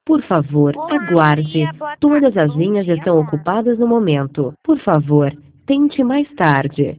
Por favor, Olá, aguarde. Maria, boa Todas tarde. as Bom linhas dia, estão amor. ocupadas no momento. Por favor, tente mais tarde.